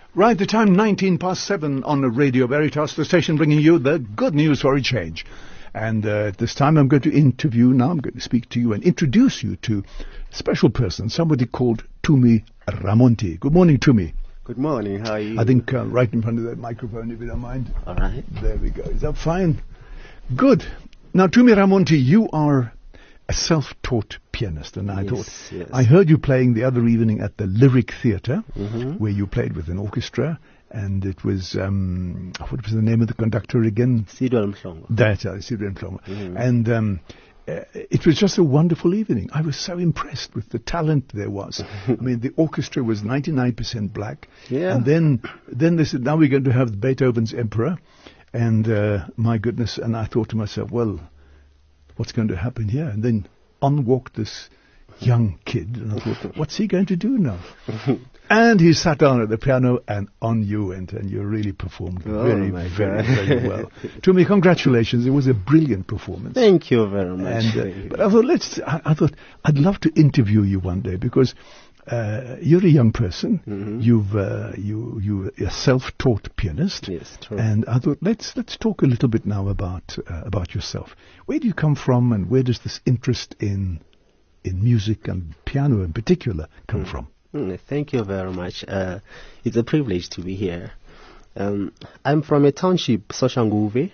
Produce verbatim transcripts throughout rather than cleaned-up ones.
Right, the time nineteen past seven on the Radio Veritas, the station bringing you the good news for a change. And uh, at this time I'm going to interview, now I'm going to speak to you and introduce you to a special person, somebody called Tumi Ramonti. Good morning, Tumi. Good morning, how are you? I think uh, right in front of that microphone, if you don't mind. All right. There we go. Is that fine? Good. Now, Tumi Ramonti, you are a self-taught pianist, and I yes, thought, yes. I heard you playing the other evening at the Lyric Theatre, mm-hmm. where you played with an orchestra, and it was, um, what was the name of the conductor again? Sidwell Mhlongo. That, uh, Sidwell Mhlongo. Mm-hmm. And um, uh, it was just a wonderful evening. I was so impressed with the talent there was. I mean, the orchestra was ninety-nine percent black, yeah. and then, then they said, now we're going to have Beethoven's Emperor, and uh, my goodness, and I thought to myself, well, what's going to happen here? And then on walked this young kid, and I thought, what's he going to do now? And he sat down at the piano, and on you went, and you really performed oh very, my very, God. very well. To me, congratulations. It was a brilliant performance. Thank you very much. And, uh, but I thought, let's. I, I thought I'd love to interview you one day because uh, you're a young person. Mm-hmm. You've uh, you you're a self-taught pianist. Yes, true. And I thought let's let's talk a little bit now about uh, about yourself. Where do you come from, and where does this interest in in music and piano in particular come mm. from? Mm, thank you very much. Uh, it's a privilege to be here. Um, I'm from a township, Soshanguve,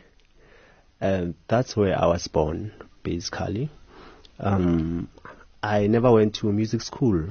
and that's where I was born, basically. Um, I never went to music school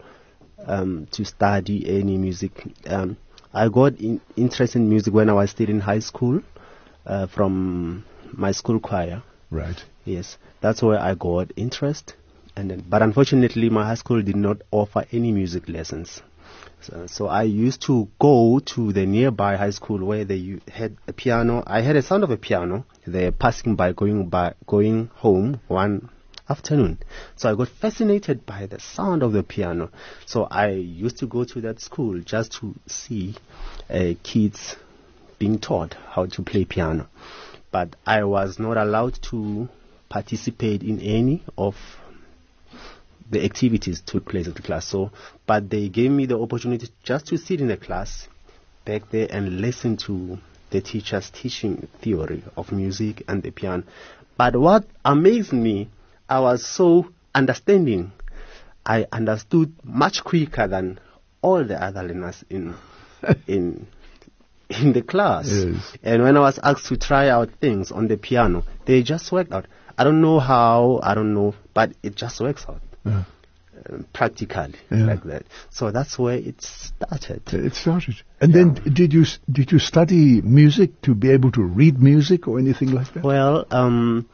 um, to study any music. Um, I got in, interested in music when I was still in high school uh, from my school choir. Right. Yes, that's where I got interest. And then, but unfortunately, my high school did not offer any music lessons. So, so I used to go to the nearby high school where they u- had a piano. I had a sound of a piano. They passing by, going by, going home one afternoon. So I got fascinated by the sound of the piano. So I used to go to that school just to see uh, kids being taught how to play piano. But I was not allowed to participate in any of the activities took place at the class. So, but they gave me the opportunity just to sit in the class back there and listen to the teachers teaching theory of music and the piano. But what amazed me, I was so understanding. I understood much quicker than all the other learners in in in the class. Yes. And when I was asked to try out things on the piano, they just worked out. I don't know how, I don't know, but it just works out. Yeah. Um, practically Yeah. like that. So that's where it started. It started. And Yeah. then did you s- did you study music to be able to read music or anything like that? Well, um,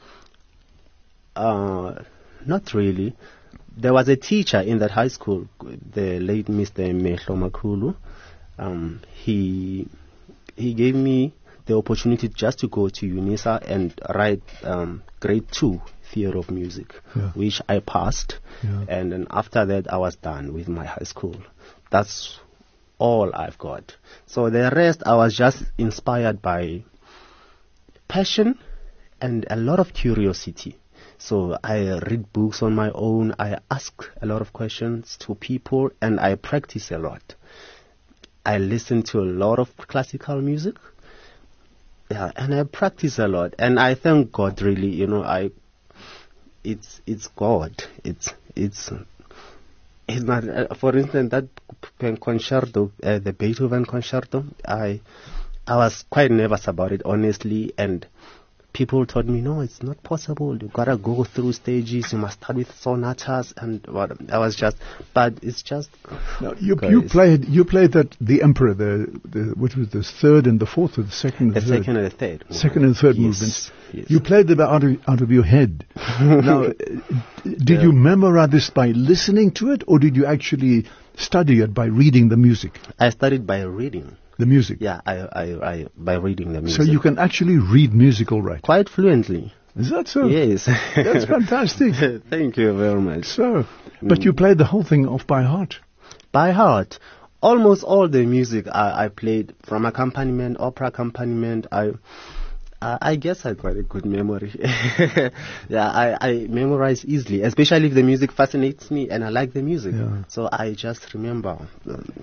uh, not really. There was a teacher in that high school, the late Mister Mehlo Makulu. Um, he he gave me the opportunity just to go to UNISA and write um, grade two theory of music, Yeah. which I passed. Yeah. And then after that, I was done with my high school. That's all I've got. So the rest, I was just inspired by passion and a lot of curiosity. So I read books on my own. I ask a lot of questions to people, and I practice a lot. I listen to a lot of classical music. Yeah, and I practice a lot. And I thank God, really, you know, I it's it's God. It's it's it's not. Uh, for instance, that p- concerto, uh, the Beethoven concerto. I I was quite nervous about it, honestly, and people told me, no, it's not possible. You gotta go through stages. You must start with sonatas, and what I was just, but it's just. Now, you guys. you played you played that the Emperor, the, the what was the third and the fourth, or the second and the the third? second and the third. Second and third Yes, movements. yes. You played them out of, out of your head. Now, uh, did Yeah. you memorize this by listening to it, or did you actually study it by reading the music? I studied by reading. The music. Yeah, I, I, I by reading the music. So you can actually read music all right. quite fluently. Is that so? Yes. That's fantastic. Thank you very much. So, but Mm. you played the whole thing off by heart. By heart. Almost all the music I, I played, from accompaniment, opera accompaniment, I I I guess I got a good memory. Yeah, I, I memorize easily, especially if the music fascinates me and I like the music. Yeah. So I just remember um,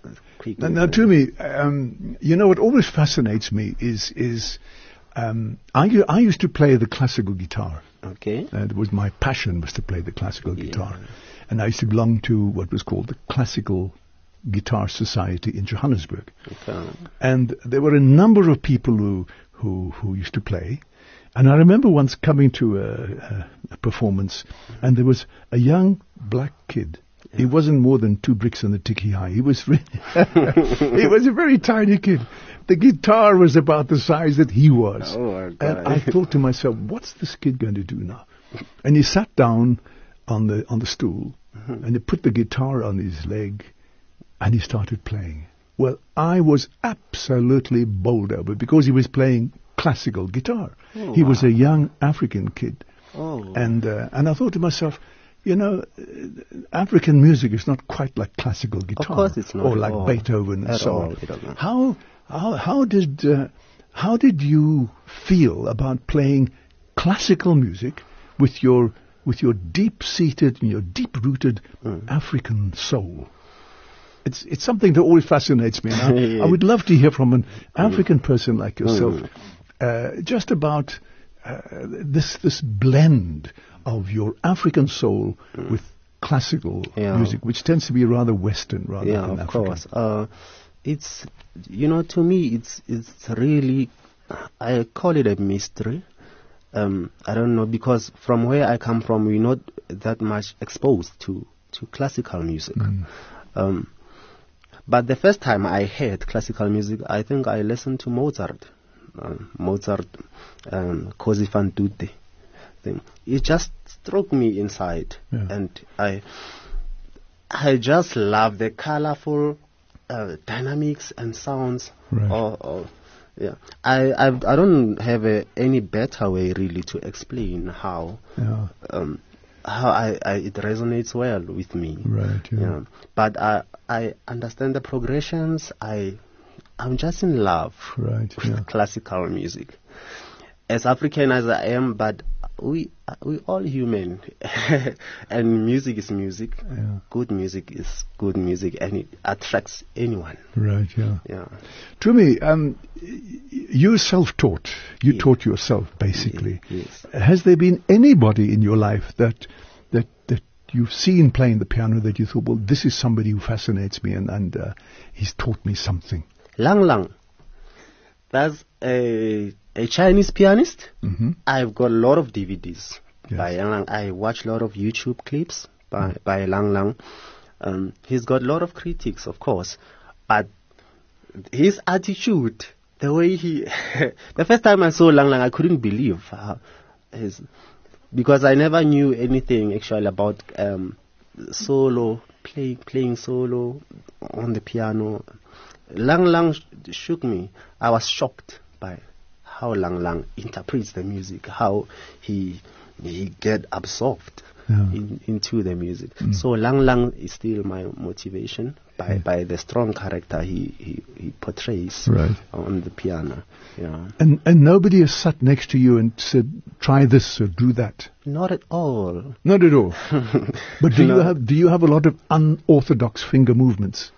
quick. Now, now to me, um, you know, what always fascinates me is is um, I u- I used to play the classical guitar. Okay. Uh, it was my passion was to play the classical guitar, Yeah. and I used to belong to what was called the Classical Guitar Society in Johannesburg. Okay. And there were a number of people who who, who used to play. And I remember once coming to a, a, a performance, and there was a young black kid. He wasn't more than two bricks on the ticky high. He was re- he was a very tiny kid. The guitar was about the size that he was. Oh, my God. And I thought to myself, what's this kid going to do now? And he sat down on the on the stool, Mm-hmm. and he put the guitar on his leg, and he started playing. Well, I was absolutely bowled over because he was playing classical guitar. Oh, he was wow. a young African kid. Oh. And uh, and I thought to myself, you know, uh, African music is not quite like classical guitar, course it's not or at like all. Beethoven and At so all, on. I don't know. How how how did uh, how did you feel about playing classical music with your with your deep-seated and your deep-rooted Mm. African soul? It's it's something that always fascinates me. And I, Yeah. I would love to hear from an African person like yourself, Mm. uh, just about uh, this this blend of your African soul with classical Yeah. music, which tends to be rather Western rather Yeah, than of African. course. Uh, it's, you know, to me, it's it's really, I call it a mystery. Um, I don't know, because from where I come from, we're not that much exposed to, to classical music. Mm. Um, but the first time I heard classical music, I think I listened to Mozart. Um, Mozart, um, Così fan tutte thing. It just struck me inside, Yeah. and I, I just love the colorful uh, dynamics and sounds. Right. Of, of, yeah, I, I I don't have a, any better way really to explain how Yeah. um, how I, I it resonates well with me. Right. Yeah. Yeah. But I I understand the progressions. I I'm just in love Right. with Yeah. classical music. As African as I am, but we we all human, and music is music. Yeah. Good music is good music, and it attracts anyone. Right. Yeah. Yeah. To me, um, y- you're self-taught. You Yeah. taught yourself, basically. Yes. Has there been anybody in your life that that that you've seen playing the piano that you thought, well, this is somebody who fascinates me, and and uh, he's taught me something? Lang Lang. That's a a Chinese pianist. Mm-hmm. I've got a lot of D V Ds Yes. by Lang Lang. I watch a lot of YouTube clips by by Lang Lang. Um, he's got a lot of critics, of course, but his attitude, the way he, the first time I saw Lang Lang, I couldn't believe how his, because I never knew anything actually about um, solo playing playing solo on the piano. Lang Lang sh- shook me. I was shocked by how Lang Lang interprets the music, how he he get absorbed Yeah. in, into the music. So Lang Lang is still my motivation by, Yeah. by the strong character he, he, he portrays Right. on the piano. Yeah. And and nobody has sat next to you and said, try this or do that. Not at all. Not at all. But do you No. have do you have a lot of unorthodox finger movements?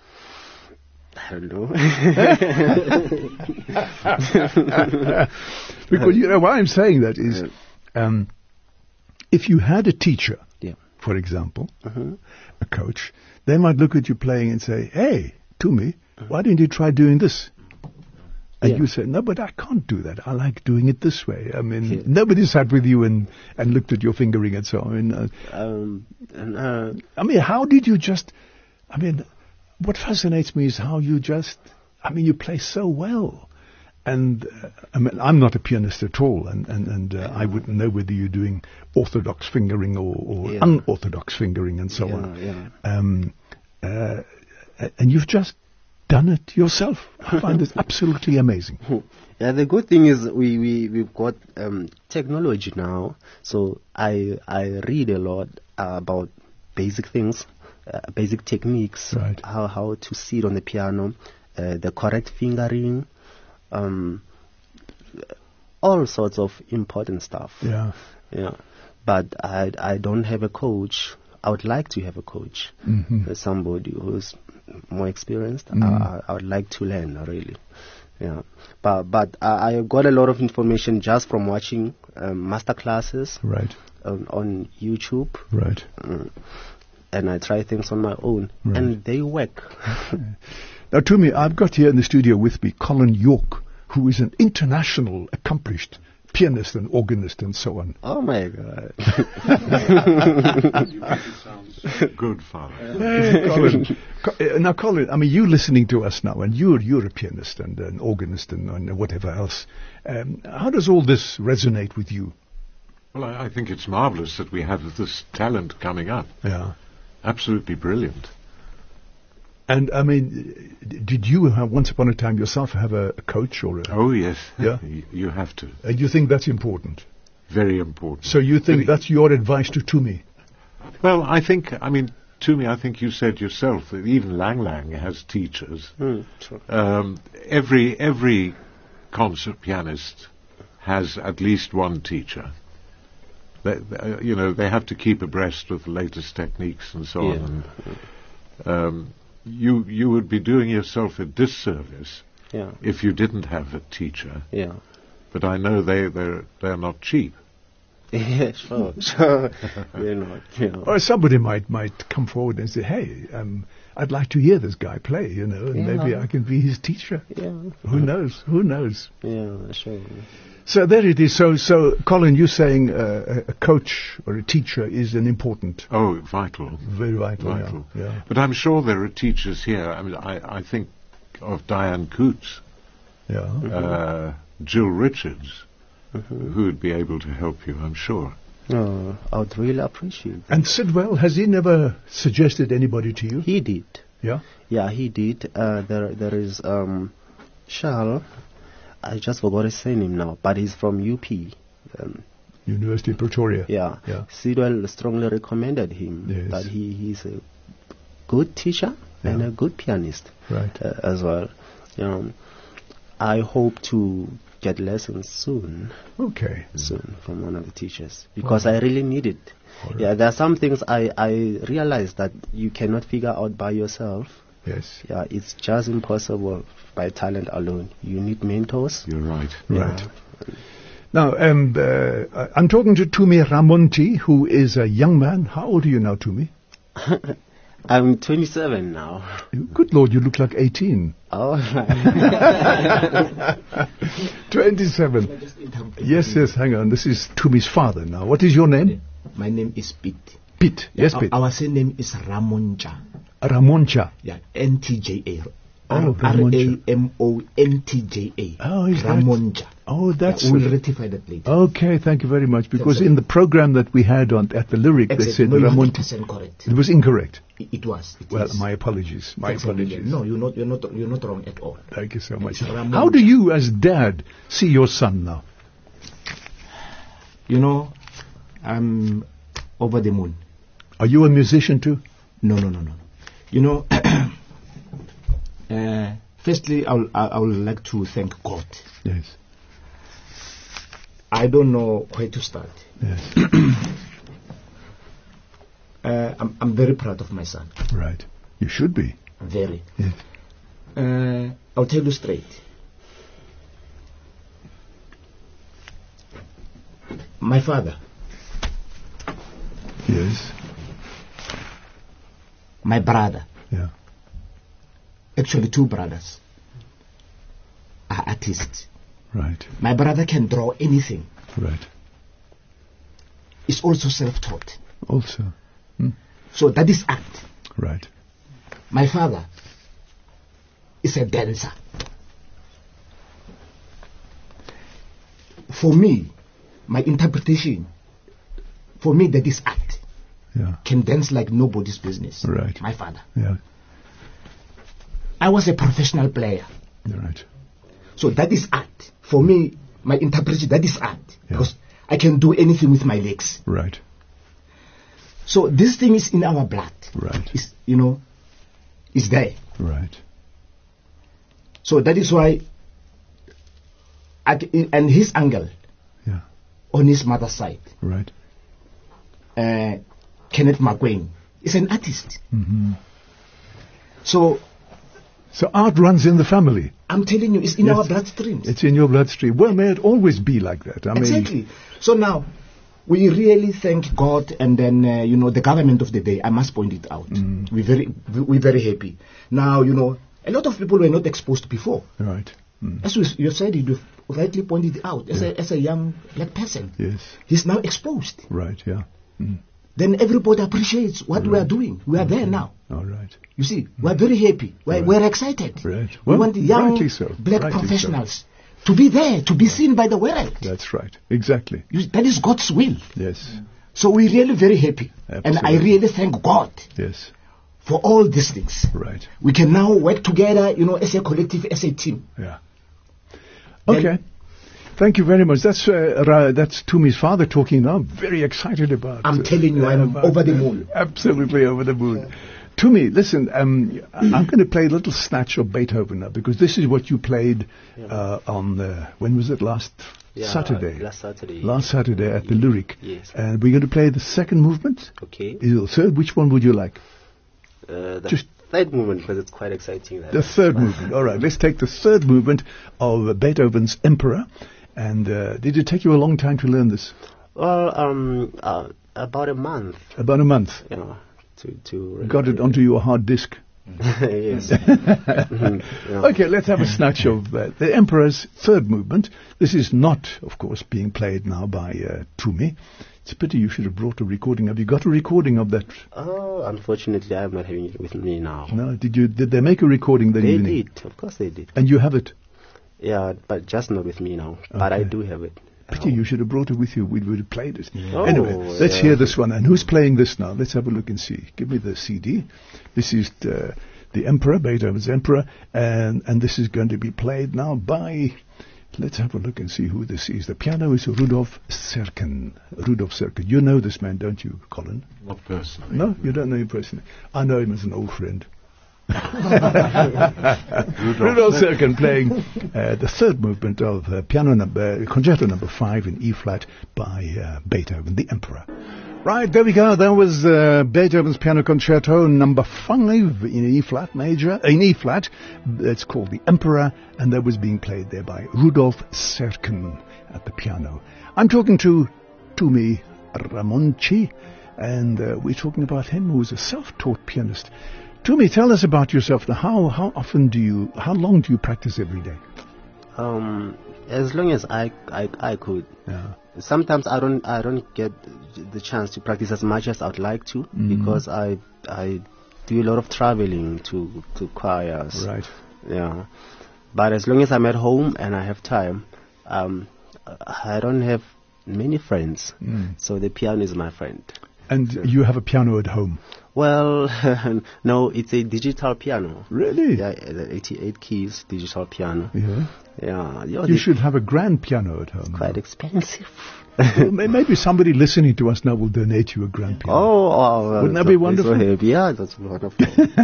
I don't know. Because you know why I'm saying that is, um, if you had a teacher, Yeah. for example, Mhm. a coach, they might look at you playing and say, "Hey, Tumi, why didn't you try doing this?" And Yeah. you say, "No, but I can't do that. I like doing it this way." I mean, Yeah. nobody sat with you and, and looked at your fingering and so on. I mean, uh, Um, and, uh, I mean, how did you just? I mean, what fascinates me is how you just. I mean, you play so well, and uh, I mean, I'm not a pianist at all, and and and uh, I wouldn't know whether you're doing orthodox fingering or, or Yeah. unorthodox fingering and so yeah, on. yeah. Um, uh, and you've just done it yourself. I find this absolutely amazing. Yeah, the good thing is we, we, we've got um, technology now, so I I read a lot uh, about basic things, uh, basic techniques, Right. how, how to sit on the piano, uh, the correct fingering, um, all sorts of important stuff. Yeah. Yeah, but I I don't have a coach. I would like to have a coach, Mhm. uh, somebody who's more experienced. Mm. I, I would like to learn, really. Yeah, but but I, I got a lot of information just from watching um, master classes Right. on, on YouTube. Right. Mm. And I try things on my own, Right. and they work. Now, to me, I've got here in the studio with me Colin York, who is an international accomplished pianist and organist and so on. Oh my God! You make it sound good, Father. Hey, Colin. Co- uh, now, Colin, I mean, you listening to us now, and you're, you're a pianist and an organist and, and whatever else. Um, how does all this resonate with you? Well, I, I think it's marvellous that we have this talent coming up. Yeah. Absolutely brilliant. And, I mean, d- did you have, once upon a time yourself have a, a coach or a... Oh, yes. Yeah? Y- you have to. And you think that's important? Very important. So you think But- that's your advice to Tumi? Well, I think, I mean, to me, I think you said yourself that even Lang Lang has teachers. Mm, true. Um, every every concert pianist has at least one teacher. They, they, you know, they have to keep abreast with the latest techniques and so Yeah. on. And, um, you you would be doing yourself a disservice Yeah, if you didn't have a teacher. yeah. But I know they they're they're not cheap. Yeah, sure, sure. you know, you know. Or somebody might might come forward and say, hey, um, I'd like to hear this guy play, you know, and Yeah. maybe I can be his teacher. Yeah, Who knows? Who knows? yeah, sure. So there it is. So, so Colin, you're saying uh, a a coach or a teacher is an important, Oh, vital. very vital. Vital. Yeah, yeah. But I'm sure there are teachers here. I mean, I, I think of Diane Coots, yeah. uh, Jill Richards, Mhm. who would be able to help you, I'm sure. Oh, I would really appreciate that. And Sidwell, has he never suggested anybody to you? He did. Yeah. Yeah, he did. Uh, there, there is um, Charles. I just forgot his surname now, but he's from U P. Um, University of Pretoria. yeah. Yeah. Sidwell strongly recommended him Yes. that he, he's a good teacher and Yeah. a good pianist Right. uh, as well. Um, I hope to get lessons soon, Okay. soon from one of the teachers because I really need it. All right. Yeah, there are some things I, I realize that you cannot figure out by yourself. Yes. Yeah, it's just impossible by talent alone. You need mentors. You're right. Right. Yeah. Now, um, uh, I'm talking to Tumi Ramonti, who is a young man. How old are you now, Tumi? I'm twenty-seven now. Good Lord, you look like eighteen. Oh, twenty-seven. Yes, yes, hang on. This is Tumi's father now. What is your name? My name is Pete. Pete. Yes, Our, Pete. our surname is Ramonja. Ramoncha. Yeah, N T J A. Oh, R A Ramonja. M O N T J A. Oh, is that- Ramonja. Oh, that's... Yeah, we'll rectify that later. Okay, thank you very much. Because That's in the program that we had on at the Lyric, they Exactly. said No, you're one hundred Ramonti. percent correct. It was incorrect. It, it was. It Well, is. my apologies. My Thanks a million. apologies. No, you're not. You're not. You're not wrong at all. Thank you so much. It's Ramon. How do you, as dad, see your son now? You know, I'm over the moon. Are you a musician too? No, no, no, no. You know, uh, firstly, I will, I I would like to thank God. Yes. I don't know where to start. Yes. Uh, I'm, I'm very proud of my son. Right. You should be. Very. Yes. Uh, I'll tell you straight. My father, Yes. my brother, Yeah. actually two brothers, are artists. Right. My brother can draw anything. Right. He's also self-taught. Also. Hmm. So that is art. Right. My father is a dancer. For me, my interpretation, for me that is art. Yeah. Can dance like nobody's business. Right. My father. Yeah. I was a professional player. Right. So that is art. For me, my interpretation, that is art. Yeah. Because I can do anything with my legs. Right. So this thing is in our blood. Right. It's, you know, it's there. Right. So that is why, at, and his uncle, Yeah. on his mother's side, Right. uh, Kenneth McQueen, is an artist. Mm-hmm. So So art runs in the family. I'm telling you, it's in Yes. our bloodstreams. It's in your bloodstream. Well, may it always be like that. I mean, Exactly. So now, we really thank God, and then uh, you know the government of the day. I must point it out. Mm. We're very, we're very happy. Now, you know, a lot of people were not exposed before. right. Mm. As you, you said, you rightly pointed out. As a as a young black person, Yes. he's now exposed. Right. Yeah. Mm. Then everybody appreciates what we are doing. We are there now. All right. You see, we're very happy. We're, Right. we're excited. Right. We Well, want young rightly so. black Rightly so. professionals to be there, to be seen by the world. That's right. Exactly. You- That is God's will. Yes. So we're really very happy. And I Absolutely. really thank God Yes. for all these things. Right. We can now work together, you know, as a collective, as a team. Yeah. Then- Okay. Thank you very much. That's uh, Ra- that's Tumi's father talking now. Very excited about. I'm uh, telling you, I'm about- over the moon. Absolutely over the moon. Tumi, listen. Um, I'm going to play a little snatch of Beethoven now because this is what you played uh, on the, when was it last Yeah, Saturday? Last Saturday. Last Saturday at the Lyric. Yes. And we're going to play the second movement. Okay. Is it third? Which one would you like? Uh, the Just- third movement, because it's quite exciting. That The third movement. All right, let's take the third movement of uh, Beethoven's Emperor. And uh, did it take you a long time to learn this? Well, um, uh, about a month. About a month. You know, to to Got it onto your hard disk. yes. Mhm, yeah. Okay, let's have a snatch of uh, the Emperor's third movement. This is not, of course, being played now by uh, Tumi. It's a pity you should have brought a recording. Have you got a recording of that? Oh, unfortunately, I'm not having it with me now. No, did you? Did they make a recording that They evening? did, of course they did. And you have it. Yeah, but just not with me now. But I Okay. do have it. Pity you should have brought it with you. We would have played it. Oh, Anyway, let's yeah. hear this one. And who's playing this now? Let's have a look and see. Give me the C D. This is the, the Emperor, Beethoven's Emperor, and and this is going to be played now by. Let's have a look and see who this is. The piano is Rudolf Serkin. Rudolf Serkin. You know this man, don't you, Colin? Not personally. No, you don't know him personally. I know him as an old friend. Rudolf Rudolf Serkin playing uh, the third movement of uh, piano number concerto number five in E flat by uh, Beethoven, the Emperor. Right, there we go. That was uh, Beethoven's piano concerto number five in E flat major. In E flat, it's called the Emperor, and that was being played there by Rudolf Serkin at the piano. I'm talking to Tumi Ramonchi, and uh, we're talking about him, who is a self-taught pianist. Tumi, tell us about yourself. Now, how how often do you, how long do you practice every day? Um, as long as I I, I could. Yeah. Sometimes I don't I don't get the chance to practice as much as I'd like to because I I do a lot of traveling to to choirs. Right. Yeah. But as long as I'm at home and I have time, um, I don't have many friends. Mm. So the piano is my friend. And you have a piano at home? Well, no, it's a digital piano. Really? Yeah, the eighty-eight keys digital piano. Yeah. Yeah, yeah You the- should have a grand piano at home. quite expensive. Well, may- Maybe somebody listening to us now will donate you a grand piano. Oh, oh Wouldn't that so- be so wonderful? happy. Yeah, that's wonderful.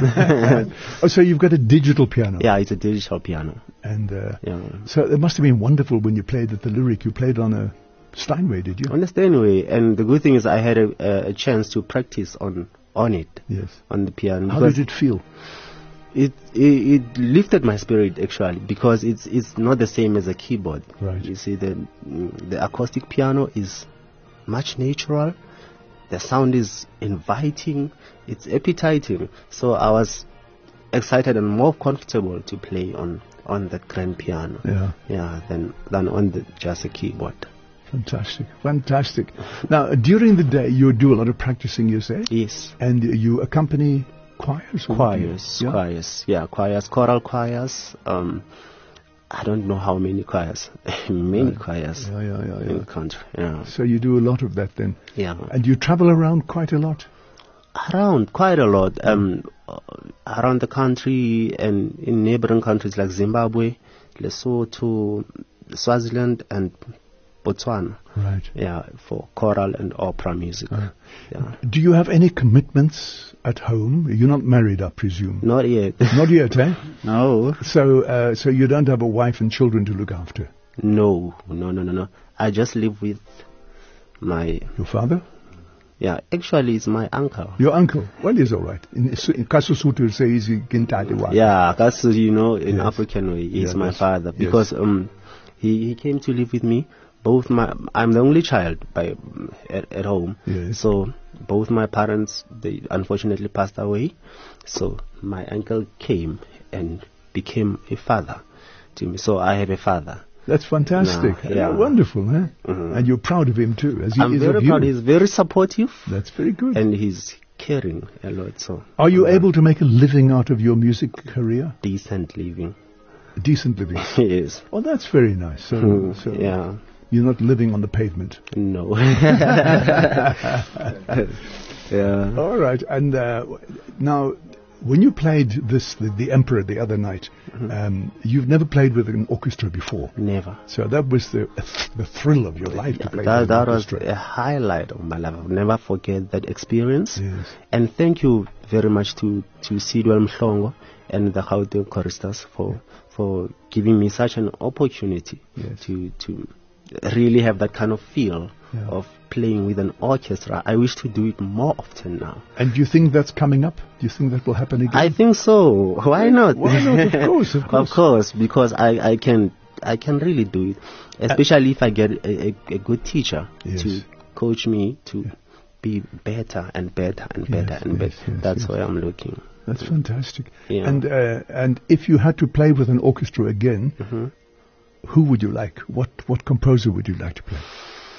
Oh, so you've got a digital piano. Yeah, it's a digital piano. And uh, Yeah. so it must have been wonderful when you played at the Lyric. You played on a Steinway, did you? Understand way, and the good thing is I had a, a, a chance to practice on on it, Yes. on the piano. How because did it feel? It, it it lifted my spirit actually because it's it's not the same as a keyboard. Right. You see, the mm, the acoustic piano is much natural. The sound is inviting. It's appetizing. So I was excited and more comfortable to play on on the grand piano. Yeah. Yeah, than than on the just a keyboard. Fantastic. Fantastic. Now, during the day, you do a lot of practicing, you say? Yes. And you accompany choirs? or what do you- Choirs, yeah? choirs, yeah, choirs, choral choirs. Um, I don't know how many choirs, many choirs Yeah, yeah, yeah, in yeah. the country. Yeah, So you do a lot of that then? yeah, And you travel around quite a lot? around quite a lot. Um, uh, around the country and in neighboring countries like Zimbabwe, Lesotho, Swaziland, and Botswana. Right. Yeah, for choral and opera music. Uh. Yeah, Do you have any commitments at home? You're not married, I presume. not yet. Not yet, eh? No. So, uh, so you don't have a wife and children to look after? No, no, no, no, no. I just live with my Your father? Yeah, actually, it's my uncle. Your uncle? Well, he's all right. In, in Kasusutu, will say he's Gintadi Wa. Yeah, that's, you know, in Yes. African way, he's Yeah, my that's- father. yes. Because um, he, he came to live with me. Both my, I'm the only child by at, at home. Yes. So both my parents, they unfortunately passed away. So my uncle came and became a father to me. So I have a father. That's fantastic. No, yeah. Wonderful, huh? Mhm. And you're proud of him too, as he I'm is very of proud. you. He's very supportive. That's very good. And he's caring a lot. So Are you uh, able to make a living out of your music career? decent living? A decent living? Yes. Oh, that's very nice. So, Hmm, so yeah. you're not living on the pavement. No. Yeah. All right. And uh, now, when you played this, the, the Emperor, the other night, um, you've never played with an orchestra before. Never. So that was the the thrill of your life to play That, with that an was orchestra. a highlight of my life. I'll never forget that experience. Yes. And thank you very much to, to Sidwell Mhlongo and the Gauteng choristers for for giving me such an opportunity Yes. to to really have that kind of feel Yeah. of playing with an orchestra. I wish to do it more often now. And do you think that's coming up? Do you think that will happen again? I think so. Why not? Why not? Of course, of course. Of course, because I, I can I can really do it, especially if I get a, a, a good teacher Yes. to coach me to be better and better and better Yes, and yes, better. yes, That's yes. where I'm looking. That's fantastic. Yeah. And uh, and if you had to play with an orchestra again, Mhm. who would you like? What what composer would you like to play?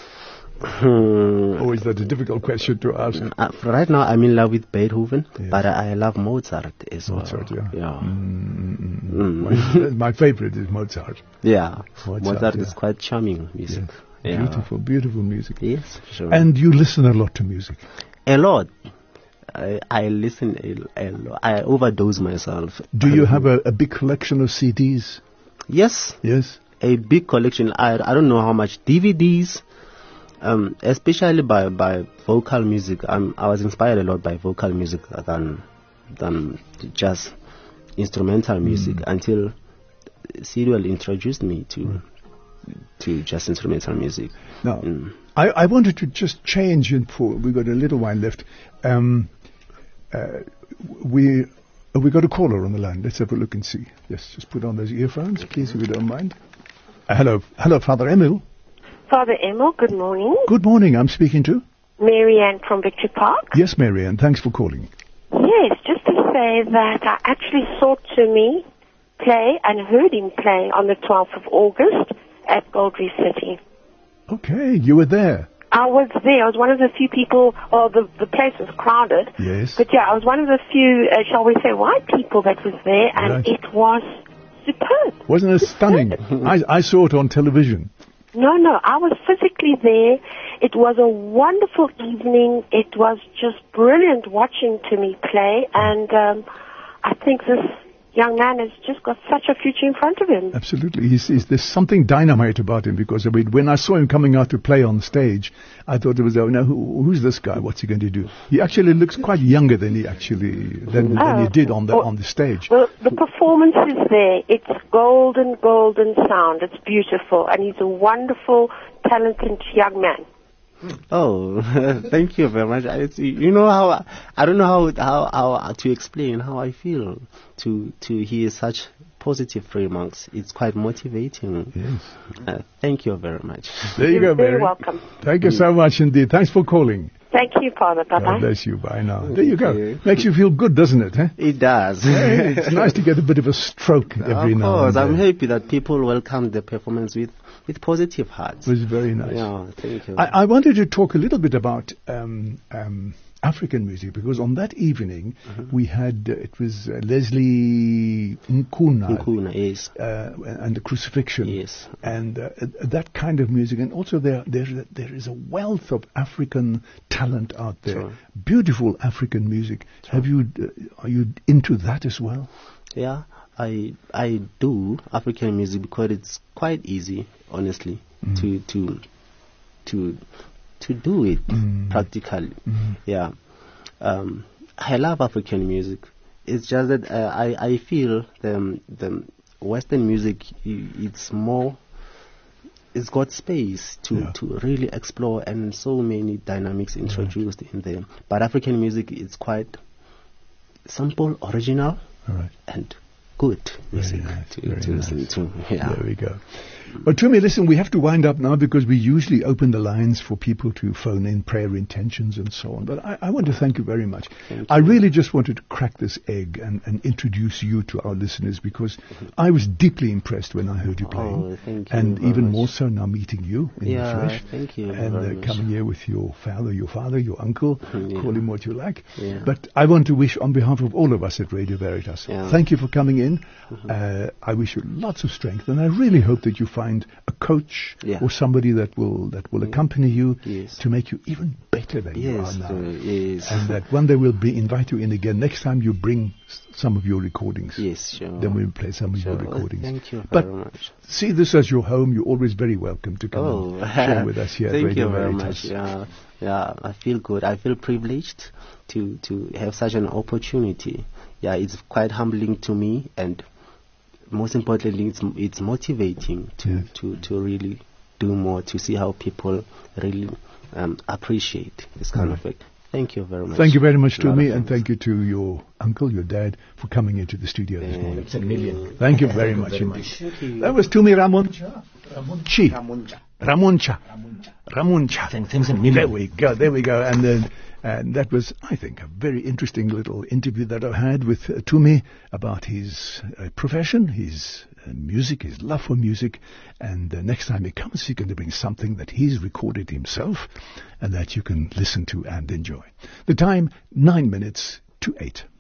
Hmm. Or is that a difficult question to ask? Uh, right now, I'm in love with Beethoven, Yes. but I, I love Mozart as Mozart, well. yeah. Yeah. Mm, Mm. My, my favorite is Mozart. Yeah. Mozart, Mozart yeah. is quite charming music. Yes. Yeah. Beautiful, beautiful music. Yes, sure. And you listen a lot to music. a lot. I, I listen a, a lot. I overdose myself. Do you have a, a big collection of C Ds? Yes, Yes. a big collection. I, I don't know how much D V Ds, um, especially by, by vocal music. I'm, I was inspired a lot by vocal music than than just instrumental music until Serial introduced me to to just instrumental music. Now, Mm. I, I wanted to just change it for, we've got a little while left. Um, uh, we uh, we got a caller on the line. Let's have a look and see. Yes, just put on those earphones, please, if you don't mind. Uh, hello, hello, Father Emil. Father Emil, good morning. Good morning. I'm speaking to. Marianne from Victory Park. Yes, Marianne. Thanks for calling. Yes, just to say that I actually saw Tumi play and heard him play on the twelfth of August at Gold Reef City. Okay, you were there. I was there. I was one of the few people, well, the, the place was crowded. Yes. But yeah, I was one of the few, uh, shall we say, white people that was there, and Right. it was superb. Wasn't it stunning? I, I saw it on television. No, no, I was physically there. It was a wonderful evening. It was just brilliant watching Timmy play, and um, I think this young man has just got such a future in front of him. Absolutely. He's, he's, there's something dynamite about him because I mean, when I saw him coming out to play on stage, I thought it was, oh, now who, who's this guy? What's he going to do? He actually looks quite younger than he actually, than, than he Oh. did on the, Well, on the stage. Well, the performance is there. It's golden, golden sound. It's beautiful, and he's a wonderful, talented young man. Oh, thank you very much. I, you know how I, I don't know how, how how to explain how I feel to to hear such positive remarks. It's quite motivating. Yes. Uh, thank you very much. There you You're go, very Mary. welcome. Thank you so much indeed. Thanks for calling. Thank you, Father. God Bye-bye. bless you. Bye now. There you go. you. Makes you feel good, doesn't it? Eh? It does. Hey, it's nice to get a bit of a stroke every of now course, and I'm then. happy that people welcome the performance with with positive hearts. It was very nice. Yeah, thank you. I, I wanted to talk a little bit about um, um, African music because on that evening we had, uh, it was uh, Leslie Nkuna, Nkuna, yes. uh, and the Crucifixion, Yes. and uh, uh, that kind of music, and also there there there is a wealth of African talent out there, Sure. beautiful African music. Have you uh, are you into that as well? Yeah, I I do African music because it's quite easy, honestly, to to to to do it practically. Yeah, um, I love African music. It's just that uh, I I feel the the Western music i- it's more it's got space to, Yeah. to really explore, and so many dynamics introduced in there. But African music is quite simple, original, All right. and good music nice, to, very to listen nice. to. Yeah. There we go. Well, Tumi, listen, we have to wind up now because we usually open the lines for people to phone in prayer intentions and so on. But I, I want to thank you very much. Thank I you. really just wanted to crack this egg and, and introduce you to our listeners because I was deeply impressed when I heard you playing. Oh, thank you And very even much. more so now meeting you in Yeah, the flesh. thank you And very uh, much. coming here with your father, your father, your uncle, Yeah. call him what you like. Yeah. But I want to wish on behalf of all of us at Radio Veritas, Yeah. thank you for coming in. Uh, I wish you lots of strength, and I really hope that you find a coach Yeah. or somebody that will that will accompany you Yes. to make you even better than you Yes, are now. uh, yes. And that one day we'll be invite you in again. Next time you bring s- some of your recordings. Yes, sure. Then we'll play some of Sure. your recordings. Thank you But very much. see this as your home. You're always very welcome to come Oh, and share with us here at thank Radio you very Veritas. much. Yeah, yeah, I feel good. I feel privileged to to have such an opportunity. Yeah, it's quite humbling to me, and most importantly, it's it's motivating to Yes. to to really do more, to see how people really um, appreciate this kind of work. Thank you very much. Thank you very much A to lot me, of and thanks. thank you to your uncle, your dad, for coming into the studio this morning. It's a million. Thank you very much very indeed. much. Thank you. That was Tumi Ramoncha. Chi. Ramunja. Ramoncha. Ramunja. Ramoncha. Thanks, thanks a million. There we go, there we go. And then, and that was, I think, a very interesting little interview that I had with uh, Tumi about his uh, profession, his uh, music, his love for music. And uh, next time he comes, he's going to bring something that he's recorded himself and that you can listen to and enjoy. The time, nine minutes to eight.